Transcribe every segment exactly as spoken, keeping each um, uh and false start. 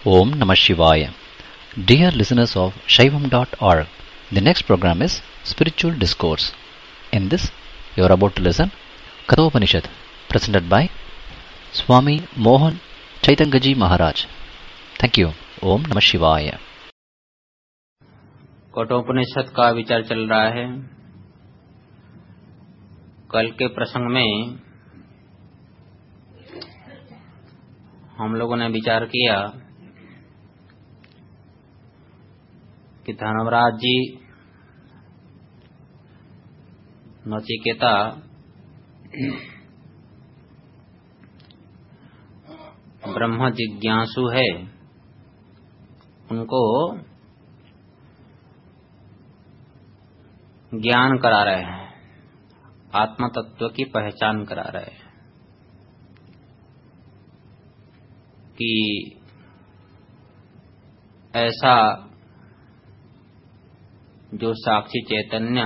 Om Namah Shivaya. Dear listeners of Shaivam dot org, the next program is Spiritual Discourse. In this, you are about to listen Kathopanishad, presented by Swami Mohan Chaitangaji Maharaj. Thank you. Om Namah Shivaya. Kathopanishad का विचार चल रहा है। कल के प्रसंग में हम लोगों ने विचार किया कि धर्मराज जी नचिकेता ब्रह्म जिज्ञासु है, उनको ज्ञान करा रहे हैं, आत्म तत्व की पहचान करा रहे हैं कि ऐसा जो साक्षी चैतन्य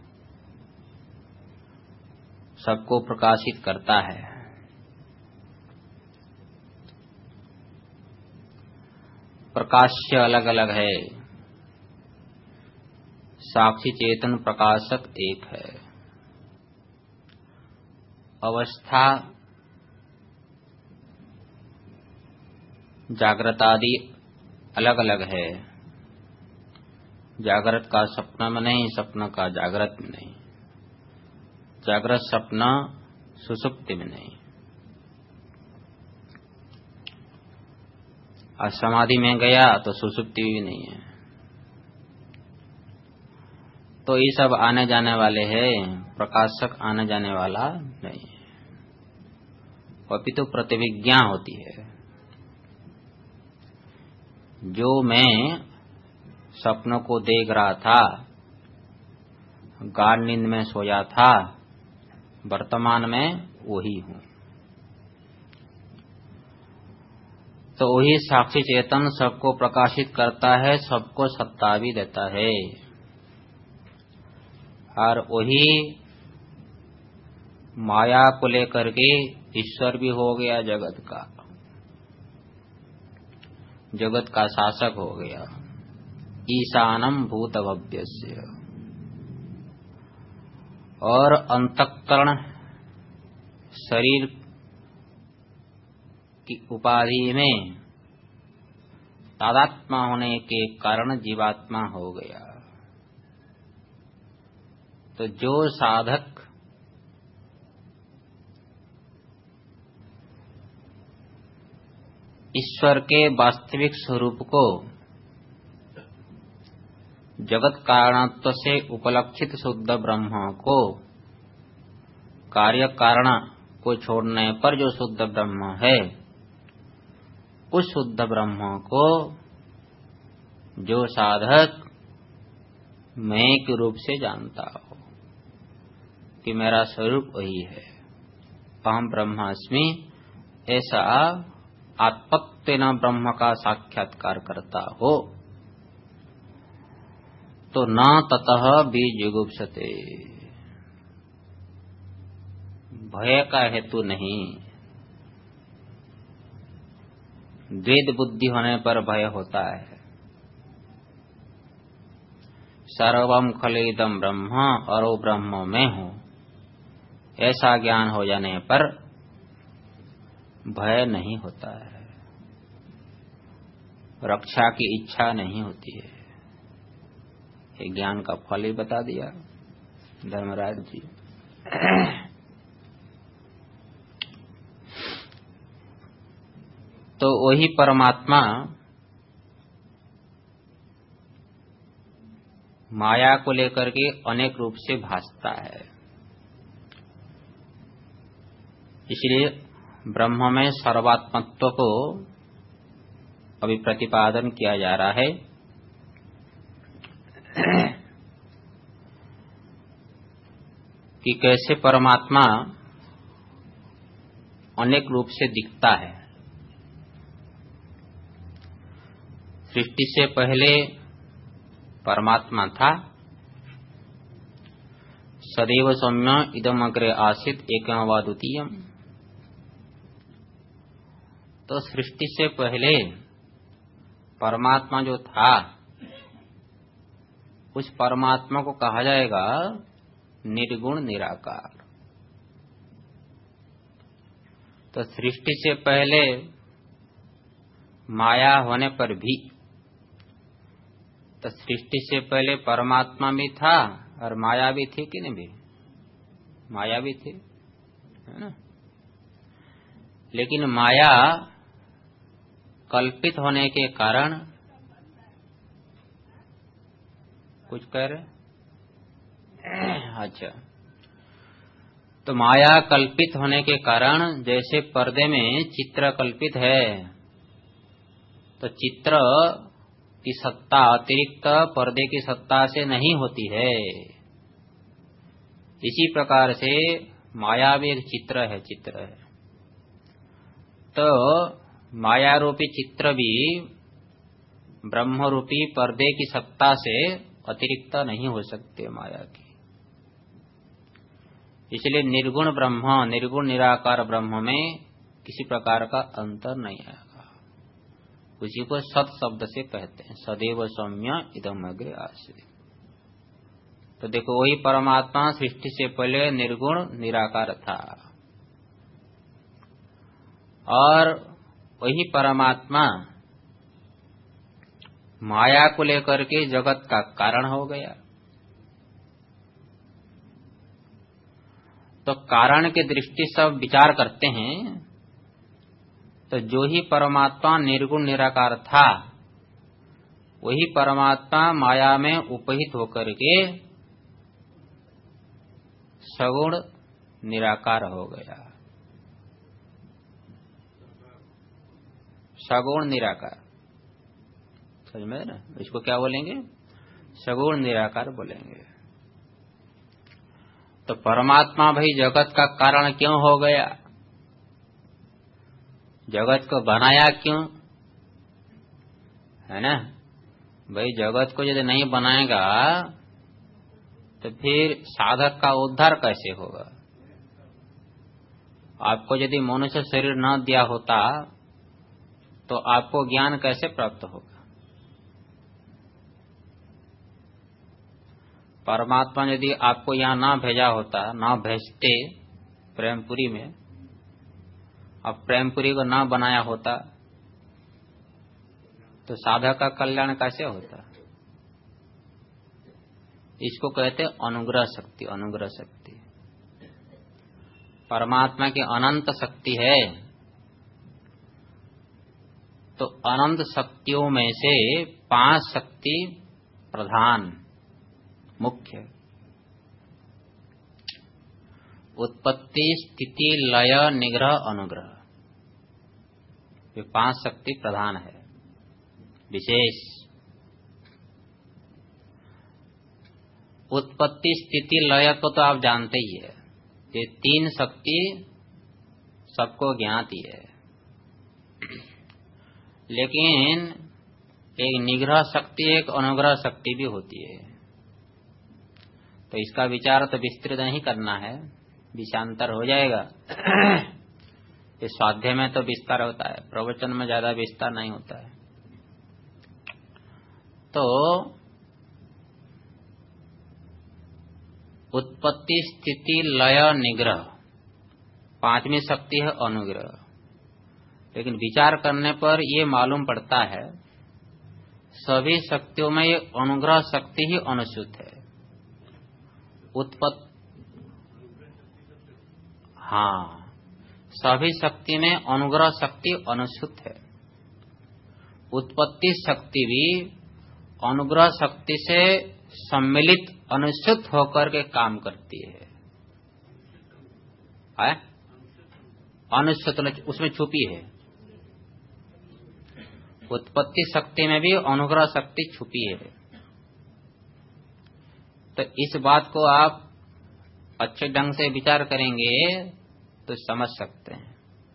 सबको प्रकाशित करता है, प्रकाश्य अलग अलग है, साक्षी चेतन प्रकाशक एक है। अवस्था जागृत आदि अलग अलग है। जागृत का सपना में नहीं, सपना का जागृत में नहीं, जागृत सपना सुसुप्ति में नहीं, और समाधि में गया तो सुसुप्ति भी नहीं है। तो ये सब आने जाने वाले हैं, प्रकाशक आने जाने वाला नहीं है। अपितु प्रतिविज्ञा होती है। जो मैं सपनों को देख रहा था, गाढ़ नींद में सोया था, वर्तमान में वही हूं। तो वही साक्षी चेतन सबको प्रकाशित करता है, सबको सत्ता भी देता है, और वही माया को लेकर के ईश्वर भी हो गया, जगत का जगत का शासक हो गया। ईशानम भूत भव्यस्य। और अंतःकरण शरीर की उपाधि में तादात्मा होने के कारण जीवात्मा हो गया। तो जो साधक ईश्वर के वास्तविक स्वरूप को जगत कारणत्व से उपलक्षित शुद्ध ब्रह्म को, कार्य कारण को छोड़ने पर जो शुद्ध ब्रह्म है, उस शुद्ध ब्रह्म को जो साधक मैं के रूप से जानता हो कि मेरा स्वरूप वही है, अहम ब्रह्मास्मि, ऐसा आत्मत्वेन ब्रह्म का साक्षात्कार करता हो, तो न ततः बीजुगुप्सते, भय का हेतु नहीं। द्वैत बुद्धि होने पर भय होता है। सर्वम खलेदम ब्रह्म, और वो ब्रह्म में हूं, ऐसा ज्ञान हो जाने पर भय नहीं होता है, रक्षा की इच्छा नहीं होती है। ये ज्ञान का फल ही बता दिया धर्मराज जी। तो वही परमात्मा माया को लेकर के अनेक रूप से भासता है। इसलिए ब्रह्म में सर्वात्मत्व को अभी प्रतिपादन किया जा रहा है कि कैसे परमात्मा अनेक रूप से दिखता है। सृष्टि से पहले परमात्मा था, सदैव सौम्य इदम अग्रे आसित एकम वा द्वितीयम। तो सृष्टि से पहले परमात्मा जो था उस परमात्मा को कहा जाएगा निर्गुण निराकार। तो सृष्टि से पहले माया होने पर भी, तो सृष्टि से पहले परमात्मा भी था और माया भी थी कि नहीं भी? माया भी थी, है ना? लेकिन माया कल्पित होने के कारण, कुछ कह रहे? अच्छा, तो माया कल्पित होने के कारण जैसे पर्दे में चित्र कल्पित है, तो चित्र की सत्ता अतिरिक्त पर्दे की सत्ता से नहीं होती है। इसी प्रकार से माया भी एक चित्र है, चित्र है। तो माया रूपी चित्र भी ब्रह्म रूपी पर्दे की सत्ता से अतिरिक्त नहीं हो सकते माया की। इसलिए निर्गुण ब्रह्म, निर्गुण निराकार ब्रह्म में किसी प्रकार का अंतर नहीं आएगा। उसी को सत शब्द से कहते हैं, सदैव सौम्य इदम अग्रे आश्रित। तो देखो, वही परमात्मा सृष्टि से पहले निर्गुण निराकार था और वही परमात्मा माया को लेकर के जगत का कारण हो गया। तो कारण के दृष्टि से सब विचार करते हैं, तो जो ही परमात्मा निर्गुण निराकार था वही परमात्मा माया में उपहित होकर के सगुण निराकार हो गया। सगुण निराकार, समझ में ना? इसको क्या बोलेंगे? सगुण निराकार बोलेंगे। तो परमात्मा भाई जगत का कारण क्यों हो गया? जगत को बनाया क्यों? है ना भाई, जगत को यदि नहीं बनाएगा तो फिर साधक का उद्धार कैसे होगा? आपको यदि मनुष्य शरीर न दिया होता तो आपको ज्ञान कैसे प्राप्त होगा? परमात्मा यदि आपको यहाँ ना भेजा होता, ना भेजते प्रेमपुरी में, अब प्रेमपुरी को ना बनाया होता तो साधक का कल्याण कैसे होता? इसको कहते अनुग्रह शक्ति। अनुग्रह शक्ति परमात्मा की अनंत शक्ति है। तो अनंत शक्तियों में से पांच शक्ति प्रधान मुख्य, उत्पत्ति स्थिति लय निग्रह अनुग्रह, ये पांच शक्ति प्रधान है विशेष। उत्पत्ति स्थिति लय को तो आप जानते ही है, ये तीन शक्ति सबको ज्ञात ही है। लेकिन एक निग्रह शक्ति, एक अनुग्रह शक्ति भी होती है। तो इसका विचार तो विस्तृत नहीं करना है, विषयांतर हो जाएगा। इस स्वाध्याय में तो विस्तार होता है, प्रवचन में ज्यादा विस्तार नहीं होता है। तो उत्पत्ति स्थिति लय निग्रह पांचवी शक्ति है अनुग्रह। लेकिन विचार करने पर ये मालूम पड़ता है सभी शक्तियों में ये अनुग्रह शक्ति ही अनुसूत है। उत्पत्ति, हाँ, सभी शक्ति में अनुग्रह शक्ति अनुसूत है। उत्पत्ति शक्ति भी अनुग्रह शक्ति से सम्मिलित अनुसूत होकर के काम करती है, है? अनुसूत उसमें छुपी है। उत्पत्ति शक्ति में भी अनुग्रह शक्ति छुपी है। तो इस बात को आप अच्छे ढंग से विचार करेंगे तो समझ सकते हैं।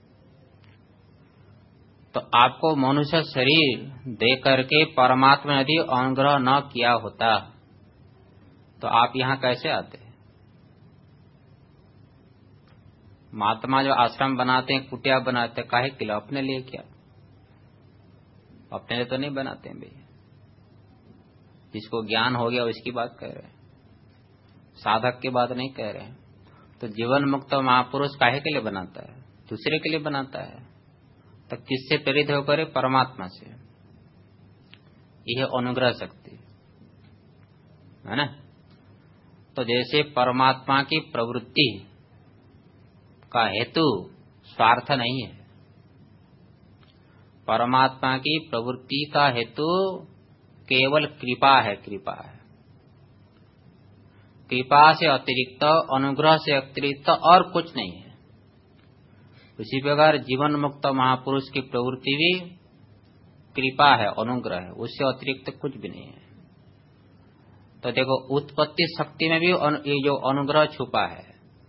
तो आपको मनुष्य शरीर दे करके परमात्मा यदि अनुग्रह न किया होता तो आप यहाँ कैसे आते? महात्मा जो आश्रम बनाते हैं, कुटिया बनाते हैं, काहे के लिए? अपने लिए क्या? अपने लिए तो नहीं बनाते हैं भैया। जिसको ज्ञान हो गया उसकी बात कह रहे हैं, साधक की बात नहीं कह रहे हैं। तो जीवन मुक्त महापुरुष काहे के लिए बनाता है? दूसरे के लिए बनाता है। तो किससे प्रेरित होकर? परमात्मा से। यह अनुग्रह शक्ति है ना। तो जैसे परमात्मा की प्रवृत्ति का हेतु स्वार्थ नहीं है, परमात्मा की प्रवृत्ति का हेतु केवल कृपा है। कृपा है, कृपा से अतिरिक्त, अनुग्रह से अतिरिक्त और कुछ नहीं है। उसी प्रकार जीवन मुक्त महापुरुष की प्रवृत्ति भी कृपा है, अनुग्रह है, उससे अतिरिक्त कुछ भी नहीं है। तो देखो, उत्पत्ति शक्ति में भी ये जो अनुग्रह छुपा है,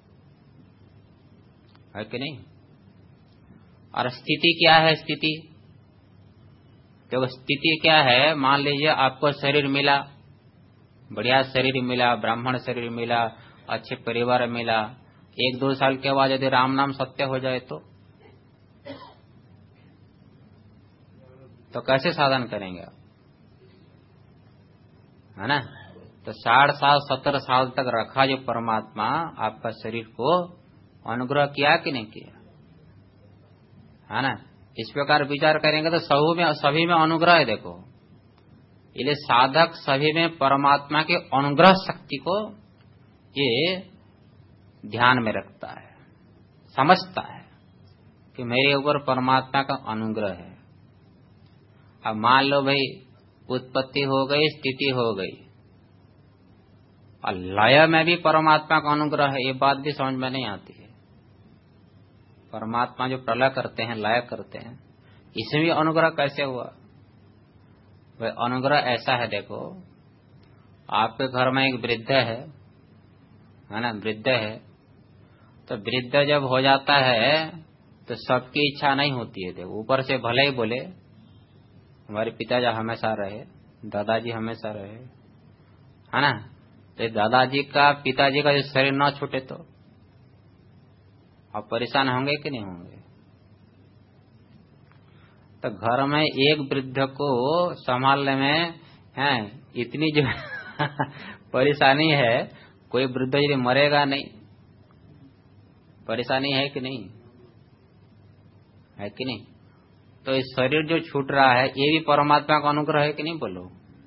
है कि नहीं? और स्थिति क्या है? स्थिति देखो, स्थिति क्या है? मान लीजिए आपको शरीर मिला, बढ़िया शरीर मिला, ब्राह्मण शरीर मिला, अच्छे परिवार मिला। एक दो साल के बाद यदि राम नाम सत्य हो जाए तो तो कैसे साधन करेंगे आप? है ना। तो साठ साल सत्तर साल तक रखा जो परमात्मा आपका शरीर को, अनुग्रह किया कि नहीं किया? है ना। इस प्रकार विचार करेंगे तो सभी में सभी में अनुग्रह है। देखो, इसलिए साधक सभी में परमात्मा के अनुग्रह शक्ति को ये ध्यान में रखता है, समझता है कि मेरे ऊपर परमात्मा का अनुग्रह है। अब मान लो भाई उत्पत्ति हो गई, स्थिति हो गई, और लय में भी परमात्मा का अनुग्रह है, ये बात भी समझ में नहीं आती है। परमात्मा जो प्रलय करते हैं, लय करते हैं, इसमें भी अनुग्रह कैसे हुआ? वह अनुग्रह ऐसा है, देखो, आपके घर में एक वृद्ध है, है ना, वृद्ध है, तो वृद्ध जब हो जाता है तो सबकी इच्छा नहीं होती है। देखो, ऊपर से भले ही बोले हमारे पिताजी हमेशा रहे, दादाजी हमेशा रहे, है ना, तो दादाजी का, पिताजी का जो शरीर न छूटे तो आप परेशान होंगे कि नहीं होंगे? तो घर में एक वृद्ध को संभालने में है इतनी जो परेशानी है, कोई वृद्ध यदि मरेगा नहीं, परेशानी है कि नहीं? है कि नहीं? तो इस शरीर जो छूट रहा है, ये भी परमात्मा का अनुग्रह है कि नहीं? बोलो,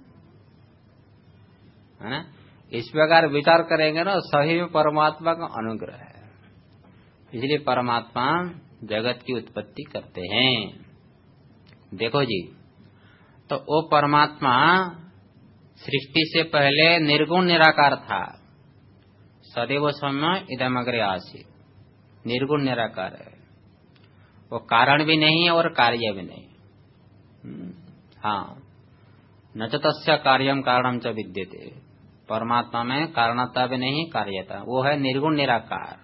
है ना। इस प्रकार विचार करेंगे ना, सही में परमात्मा का अनुग्रह है। इसलिए परमात्मा जगत की उत्पत्ति करते हैं। देखो जी, तो वो परमात्मा सृष्टि से पहले निर्गुण निराकार था। सदैव समय इदम अग्रे आसीत्, निर्गुण निराकार है। वो कारण भी नहीं है और कार्य भी नहीं। हाँ, न च तस्य कार्यम कारणम च विद्यते, परमात्मा में कारणता भी नहीं, कार्यता, वो है निर्गुण निराकार।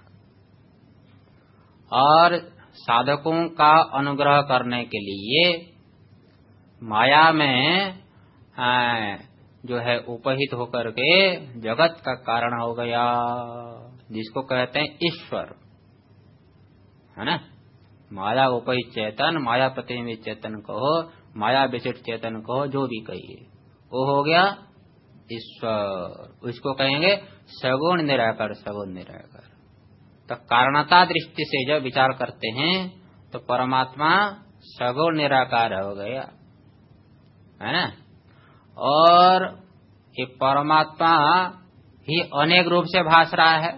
और साधकों का अनुग्रह करने के लिए माया में जो है उपहित होकर के जगत का कारण हो गया, जिसको कहते हैं ईश्वर, है ना। माया उपहित चेतन, माया प्रतिबिंबित चेतन कहो, माया विशिष्ट चेतन कहो, जो भी कहिए, वो हो गया ईश्वर। उसको कहेंगे सगुण निराकार, सगुण निराकार। तो कारणता दृष्टि से जब विचार करते हैं तो परमात्मा सगुण निराकार हो गया, है ना। और ये परमात्मा ही अनेक रूप से भास रहा है,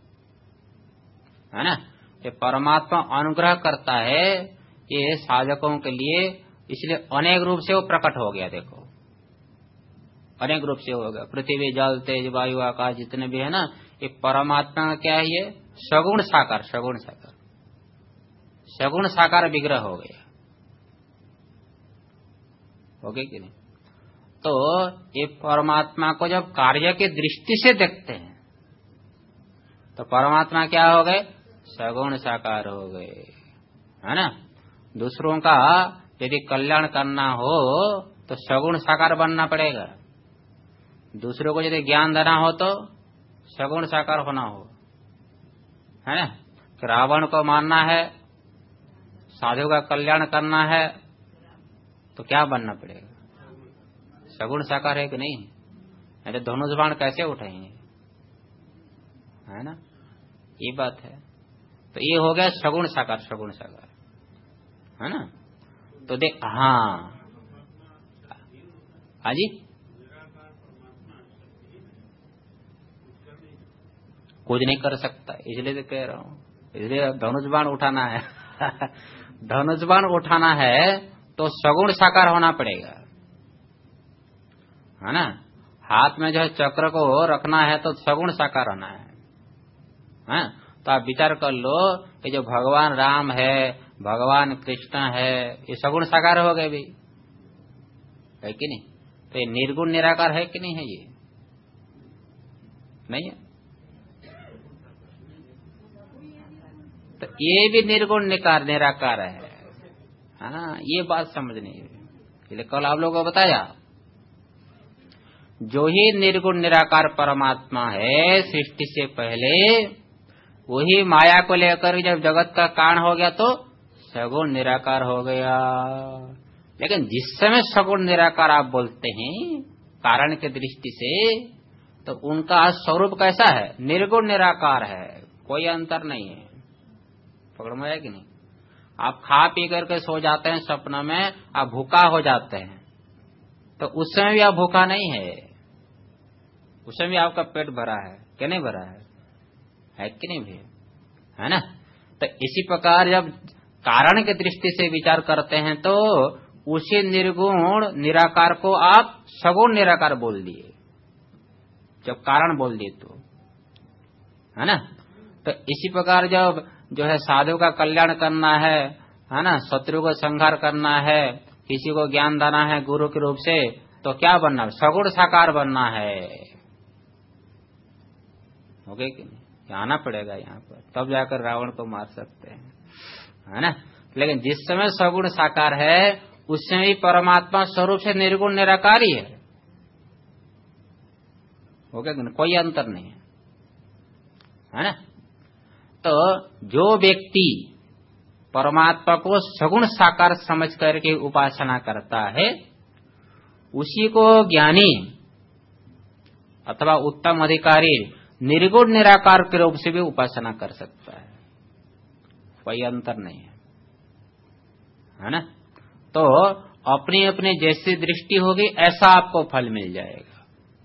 है ना। ये परमात्मा अनुग्रह करता है ये साधकों के लिए, इसलिए अनेक रूप से वो प्रकट हो गया। देखो, अनेक रूप से हो गया। पृथ्वी, जल, तेज, वायु, आकाश जितने भी है ना, ये परमात्मा का क्या है? ये सगुण साकार, सगुण साकार, सगुण साकार विग्रह हो गया। हो गया कि नहीं? तो ये परमात्मा को जब कार्य की दृष्टि से देखते हैं तो परमात्मा क्या हो गए? सगुण साकार हो गए, है ना। दूसरों का यदि कल्याण करना हो तो सगुण साकार बनना पड़ेगा। दूसरों को यदि ज्ञान देना हो तो सगुण साकार होना हो, है ना। रावण को मारना है, साधु का कल्याण करना है, तो क्या बनना पड़ेगा? सगुण साकार है कि नहीं? अरे धनुष बाण कैसे उठाएंगे, है ना? ये बात है। तो ये हो गया सगुण साकार, सगुण साकार, है ना? तो देख, हाँ हाजी, कुछ नहीं कर सकता, इसलिए तो कह रहा हूं, इसलिए धनुष बाण उठाना है धनुष बाण उठाना है तो सगुण साकार होना पड़ेगा, है ना? हाथ में जो है चक्र को रखना है तो सगुण साकार होना है, है? तो आप विचार कर लो कि जो भगवान राम है, भगवान कृष्ण है, ये सगुण साकार हो गए भी, है कि नहीं? तो ये निर्गुण निराकार है कि नहीं है? ये नहीं है। तो ये भी निर्गुण निकार निराकार है, हाँ, ये बात समझनी है। इसलिए कल आप लोगों को बताया, जो ही निर्गुण निराकार परमात्मा है सृष्टि से पहले, वही माया को लेकर जब जगत का कारण हो गया तो सगुण निराकार हो गया। लेकिन जिस समय सगुण निराकार आप बोलते हैं कारण के दृष्टि से, तो उनका स्वरूप कैसा है? निर्गुण निराकार है, कोई अंतर नहीं है। पकड़ में है कि नहीं? आप खा पी करके सो जाते हैं, सपना में आप भूखा हो जाते हैं, तो उस समय भी आप भूखा नहीं है, उस समय भी आपका पेट भरा है कि नहीं भरा है? है कि नहीं भी, है ना? तो इसी प्रकार जब कारण के दृष्टि से विचार करते हैं तो उसी निर्गुण निराकार को आप सगुण निराकार बोल दिए, जब कारण बोल दिए तो, है ना? तो इसी प्रकार जब जो है साधु का कल्याण करना है, है ना, शत्रु को संहार करना है, किसी को ज्ञान देना है गुरु के रूप से, तो क्या बनना है? सगुण साकार बनना है। हो गए कि नहीं? आना पड़ेगा यहाँ पर, तब जाकर रावण को मार सकते हैं, है ना? लेकिन जिस समय सगुण साकार है उस समय परमात्मा स्वरूप से निर्गुण निराकार ही है। हो गया कि नहीं? कोई अंतर नहीं है, है ना? तो जो व्यक्ति परमात्मा को सगुण साकार समझ करके उपासना करता है, उसी को ज्ञानी अथवा उत्तम अधिकारी निर्गुण निराकार के रूप से भी उपासना कर सकता है, कोई अंतर नहीं है, है ना? तो अपनी अपनी जैसी दृष्टि होगी ऐसा आपको फल मिल जाएगा,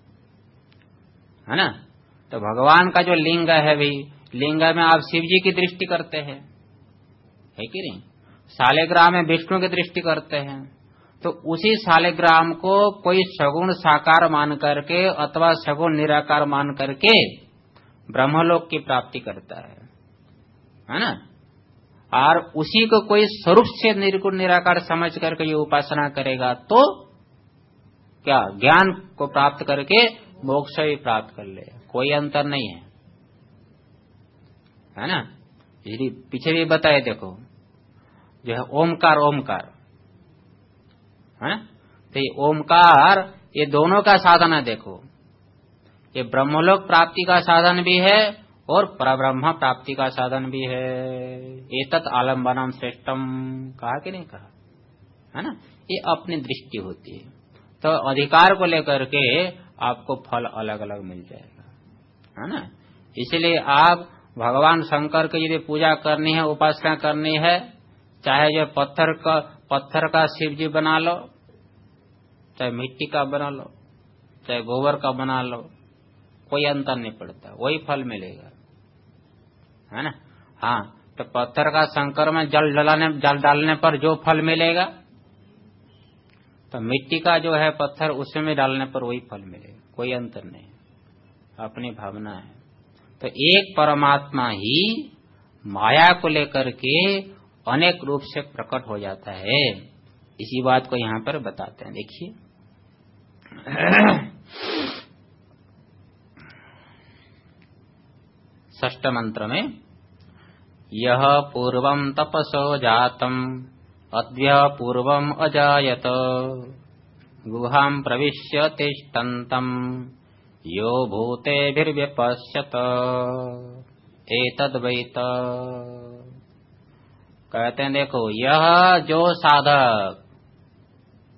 है ना? तो भगवान का जो लिंग है भी, लिंग में आप शिव जी की दृष्टि करते हैं, है कि नहीं? शालिग्राम में विष्णु की दृष्टि करते हैं, तो उसी शालिग्राम को कोई सगुण साकार मान करके अथवा सगुण निराकार मान करके ब्रह्मलोक की प्राप्ति करता है, है ना? और उसी को कोई स्वरूप से निर्गुण निराकार समझ करके ये उपासना करेगा तो क्या ज्ञान को प्राप्त करके मोक्ष भी प्राप्त कर ले, कोई अंतर नहीं है, है ना? इसलिए पीछे भी बताए, देखो जो है ओमकार, ओमकार, है ना? तो ये ओमकार ये दोनों का साधन है। देखो ये ब्रह्मलोक प्राप्ति का साधन भी है और परब्रह्म प्राप्ति का साधन भी है। एतत् आलम्बनम श्रेष्ठम, कहा कि नहीं कहा, है ना? ये अपनी दृष्टि होती है, तो अधिकार को लेकर के आपको फल अलग अलग मिल जाएगा, है ना? इसलिए आप भगवान शंकर की यदि पूजा करनी है, उपासना करनी है, चाहे जो पत्थर का पत्थर का शिव जी बना लो, चाहे मिट्टी का बना लो, चाहे गोबर का बना लो, कोई अंतर नहीं पड़ता, वही फल मिलेगा, है ना? हाँ, तो पत्थर का शंकर में जल डालने जल डालने पर जो फल मिलेगा, तो मिट्टी का जो है पत्थर उसमें डालने पर वही फल मिलेगा, कोई अंतर नहीं, अपनी भावना है। तो एक परमात्मा ही माया को लेकर के अनेक रूप से प्रकट हो जाता है, इसी बात को यहाँ पर बताते हैं। देखिए षष्ठ मंत्र में, यह पूर्वं तपसो जातम अद्य पूर्वम अजायत गुहां प्रविश्य तिष्ठन्तं यो भूतेभिर्व्यपश्यत एतद्वैत। कहते हैं देखो, यह जो साधक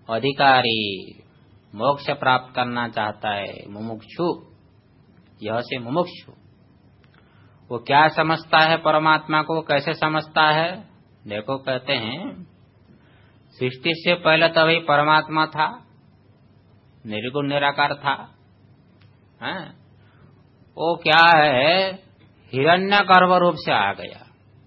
अधिकारी, मोक्ष प्राप्त करना चाहता है, मुमुक्षु, यह से मुमुक्षु, वो क्या समझता है परमात्मा को, कैसे समझता है? देखो कहते हैं सृष्टि से पहले तो वही परमात्मा था, निर्गुण निराकार था, है? वो क्या है, हिरण्यगर्भ रूप से आ गया।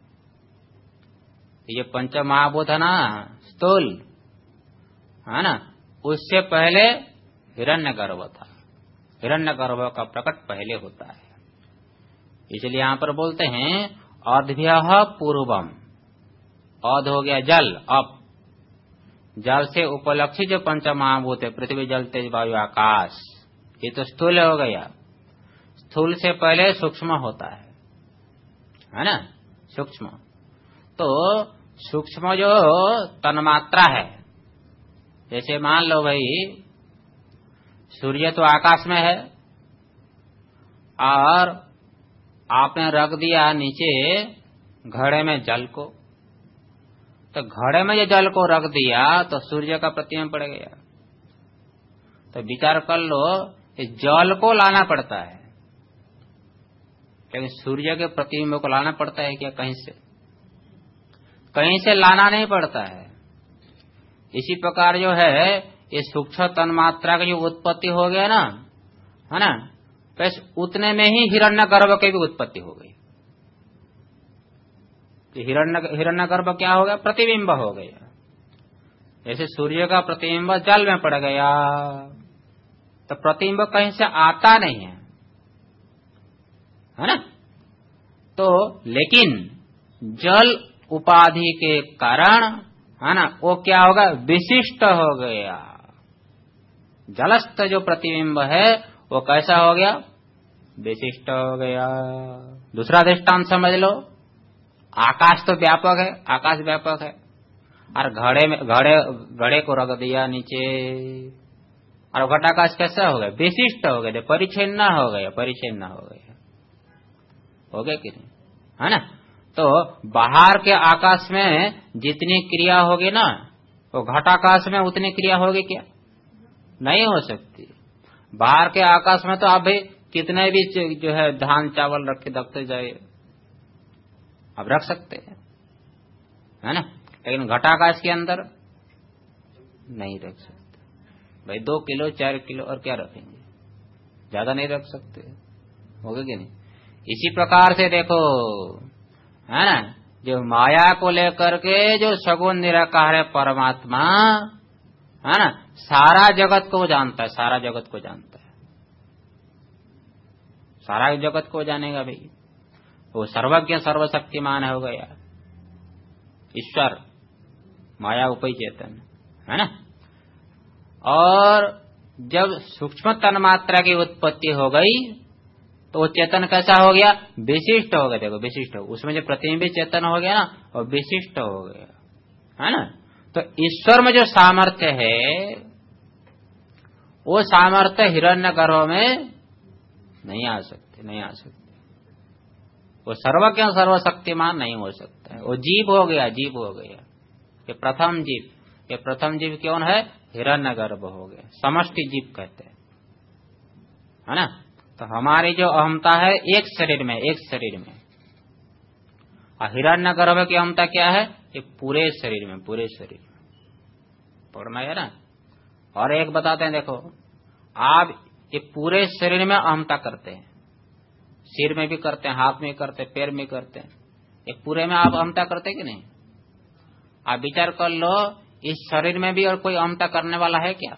ये पंच महाभूत है ना, स्थूल है ना, उससे पहले हिरण्यगर्भ था। हिरण्यगर्भ का प्रकट पहले होता है, इसलिए यहां पर बोलते हैं अद्भ्यः पूर्वम। अध हो गया जल, अप, जल से उपलक्षित जो पंच महाभूत है, पृथ्वी जल तेज वायु आकाश, ये तो स्थूल हो गया। स्थूल से पहले सूक्ष्म होता है, है ना, सूक्ष्म। तो सूक्ष्म जो तन्मात्रा है, जैसे मान लो भाई सूर्य तो आकाश में है और आपने रख दिया नीचे घड़े में जल को, तो घड़े में जो जल को रख दिया तो सूर्य का प्रतिबिंब पड़ गया। तो विचार कर लो, जल को लाना पड़ता है, लेकिन सूर्य के प्रतिबिंब को लाना पड़ता है क्या कहीं से? कहीं से लाना नहीं पड़ता है। इसी प्रकार जो है ये सूक्ष्म तन्मात्रा की जो उत्पत्ति हो गया ना, है ना, बस उतने में ही हिरण्यगर्भ की भी उत्पत्ति हो गई। हिरण्य हिरण्यगर्भ क्या हो गया? प्रतिबिंब हो गया। जैसे सूर्य का प्रतिबिंब जल में पड़ गया, तो प्रतिबिंब कहीं से आता नहीं है, है ना। तो लेकिन जल उपाधि के कारण, है ना, वो क्या होगा? विशिष्ट हो गया। जलस्थ जो प्रतिबिंब है वो कैसा हो गया? विशिष्ट हो गया। दूसरा दृष्टांत समझ लो, आकाश तो व्यापक है, आकाश व्यापक है, और घड़े में घड़े घड़े को रख दिया नीचे, और घटाकाश कैसा हो गया? विशिष्ट हो गया, परिच्छिन्न हो गया, परिच्छिन्न हो गया, हो गया कि नहीं, है ना। तो बाहर के आकाश में जितनी क्रिया होगी ना, वो घटाकाश में उतनी क्रिया होगी क्या? नहीं हो सकती। बाहर के आकाश में तो आप भाई कितने भी जो है धान चावल रख के रखते जाइए, अब रख सकते हैं, है ना, लेकिन घटाकाश के अंदर नहीं रख सकते। भाई दो किलो चार किलो और क्या रखेंगे, ज्यादा नहीं रख सकते, होगा कि नहीं। इसी प्रकार से देखो, है ना, जो माया को लेकर के जो सगुण निराकार है परमात्मा, है ना, सारा जगत को जानता है, सारा जगत को जानता है, सारा जगत को जानेगा भाई, वो सर्वज्ञ सर्वशक्तिमान हो गया ईश्वर, माया उपय चेतन, है ना। और जब सूक्ष्म तन्मात्रा की उत्पत्ति हो गई तो वो चेतन कैसा हो गया? विशिष्ट हो गया। देखो विशिष्ट हो, उसमें जो प्रतिबिंब चेतन हो गया ना, वो विशिष्ट हो गया, है ना। तो ईश्वर में जो सामर्थ्य है, वो सामर्थ्य हिरण्यगर्भ में नहीं आ सकते, नहीं आ सकते। वो सर्वज्ञ सर्वशक्तिमान नहीं हो सकता है। वो जीव हो गया, जीव हो गया, ये प्रथम जीव। ये प्रथम जीव कौन है? हिरण्यगर्भ हो गया, समष्टि जीव कहते हैं, है ना। तो हमारी जो अहमता है एक शरीर में, एक शरीर में, और हिरण्यगर्भ की अहमता क्या है? ये पूरे शरीर में, पूरे शरीर में पढ़ना है ना। और एक बताते हैं, देखो आप ये पूरे शरीर में अहमता करते हैं, सिर में भी करते हैं, हाथ में करते हैं, पैर में करते हैं, ये पूरे में आप अहमता करते हैं कि नहीं? आप विचार कर लो, इस शरीर में भी और कोई अहमता करने वाला है क्या?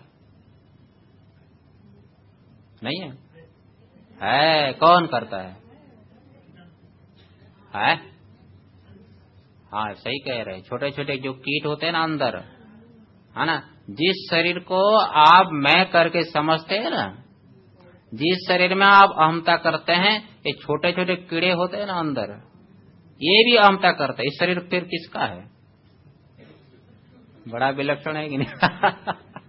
नहीं है, है? कौन करता है? है? हाँ सही कह रहे हैं, छोटे छोटे जो कीट होते हैं ना अंदर, है ना, जिस शरीर को आप मैं करके समझते हैं ना, जिस शरीर में आप अहमता करते हैं, ये छोटे छोटे कीड़े होते हैं ना अंदर, ये भी अहमता करते हैं। इस शरीर फिर किसका है? बड़ा विलक्षण है कि नहीं?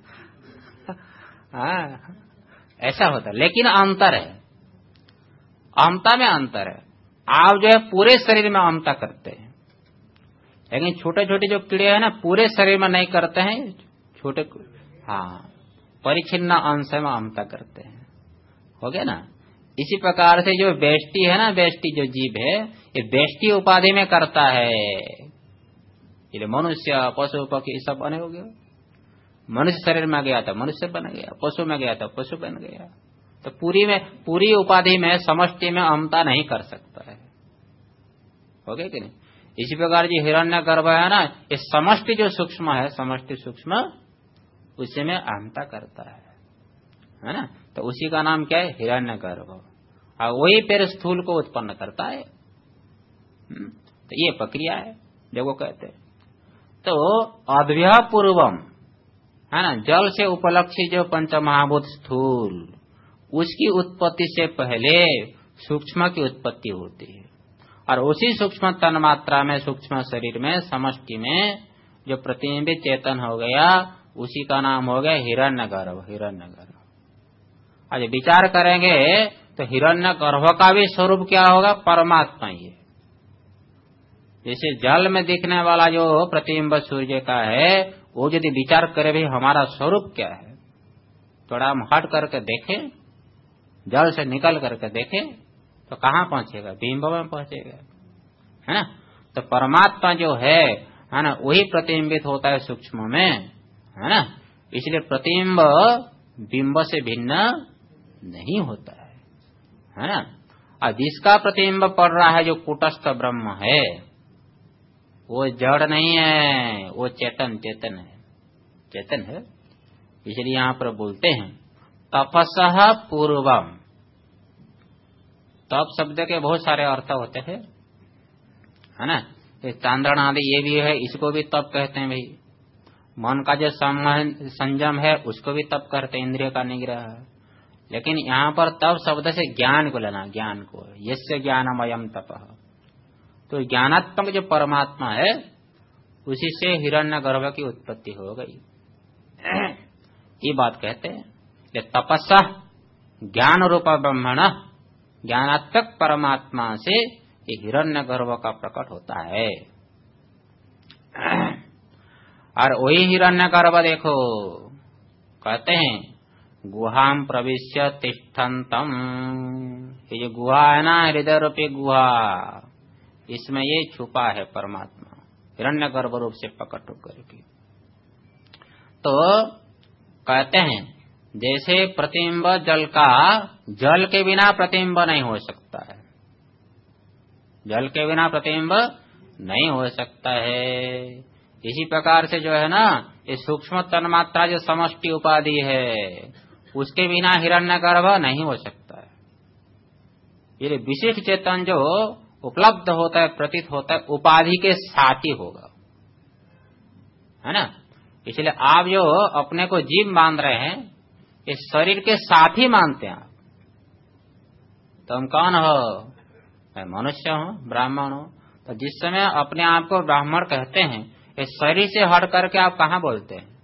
हाँ ऐसा होता है, लेकिन अंतर है, अहमता में अंतर है। आप जो है पूरे शरीर में अहमता करते हैं, लेकिन छोटे छोटे जो कीड़े हैं ना पूरे शरीर में नहीं करते हैं, छोटे हाँ, परिच्छिन्न अंश में ममता करते हैं। हो गया ना। इसी प्रकार से जो व्यष्टि है ना, व्यष्टि जो जीव है, ये व्यष्टि उपाधि में करता है। ये मनुष्य, पशु, पक्षी सब बने हो गए। मनुष्य शरीर में गया था मनुष्य बन गया, पशु में गया था पशु बन गया। तो पूरी में पूरी उपाधि में समष्टि में अहमता नहीं कर सकता है। हो गया कि नहीं। इसी प्रकार जो हिरण्यगर्भ है ना, ये समष्टि जो सूक्ष्म है, समष्टि सूक्ष्म, उसी में अहमता करता है, है ना। तो उसी का नाम क्या है, हिरण्यगर्भ। और वही फिर स्थूल को उत्पन्न करता है। तो ये प्रक्रिया है देखो कहते हैं। तो अद्भ्य पूर्वम है ना, जल से उपलक्षी जो पंच महाभूत स्थूल, उसकी उत्पत्ति से पहले सूक्ष्म की उत्पत्ति होती है। और उसी सूक्ष्म तन्मात्रा में, सूक्ष्म शरीर में, समष्टि में जो प्रतिबिंबित चेतन हो गया, उसी का नाम हो गया हिरण्यगर्भ। हिरण्यगर्भ आज विचार करेंगे तो हिरण्यगर्भ का भी स्वरूप क्या होगा, परमात्मा ही है। जैसे जल में दिखने वाला जो प्रतिबिंब सूर्य का है, वो यदि विचार करे भी हमारा स्वरूप क्या है, थोड़ा हम हट करके देखें, जल से निकल करके देखें, तो कहाँ पहुंचेगा, बिंब में पहुंचेगा, है ना। तो परमात्मा जो है है ना, वही प्रतिबिंबित होता है सूक्ष्म में, है ना। इसलिए प्रतिबिंब बिंब से भिन्न नहीं होता है, है ना। और जिसका प्रतिबिंब पड़ रहा है, जो कूटस्थ ब्रह्म है, वो जड़ नहीं है, वो चेतन चेतन है, चेतन है। इसलिए यहाँ पर बोलते हैं तपसः पूर्वम। तप शब्द के बहुत सारे अर्थ होते हैं, है ना। चांद्रण आदि ये भी है, इसको भी तप कहते हैं भाई। मन का जो संयम है, उसको भी तप कहते हैं, इंद्रिय का निग्रह। लेकिन यहाँ पर तप शब्द से ज्ञान को लेना, ज्ञान को, यस्य ज्ञानमयम् तपः। तो ज्ञानात्मक जो परमात्मा है, उसी से हिरण्यगर्भ की उत्पत्ति हो गई, ये बात कहते हैं। ये तपस्या ज्ञान रूप ब्रह्मण, ज्ञानात्मक परमात्मा से ये हिरण्यगर्भ का प्रकट होता है। और वही हिरण्यगर्भ देखो कहते हैं गुहाम प्रविश्य तिष्ठन्तम। ये जो गुहा है ना, हृदय रूपी गुहा, इसमें ये छुपा है परमात्मा, हिरण्यगर्भ रूप से प्रकट होकर के। तो कहते हैं जैसे प्रतिबिंब जल का, जल के बिना प्रतिबिंब नहीं हो सकता है, जल के बिना प्रतिबिंब नहीं हो सकता है। इसी प्रकार से जो है ना, ये सूक्ष्म तन्मात्रा जो समष्टि उपाधि है, उसके बिना हिरण्यगर्भ नहीं हो सकता है। ये विशिष्ट चेतन जो उपलब्ध होता है, प्रतीत होता है, उपाधि के साथ ही होगा, है ना। इसलिए आप जो अपने को जीव मान रहे हैं, इस शरीर के साथ ही मानते हैं आप। तो हम कौन हो, मैं मनुष्य हूँ, ब्राह्मण हूँ। तो जिस समय अपने आप को ब्राह्मण कहते हैं, इस शरीर से हट करके आप कहाँ बोलते हैं,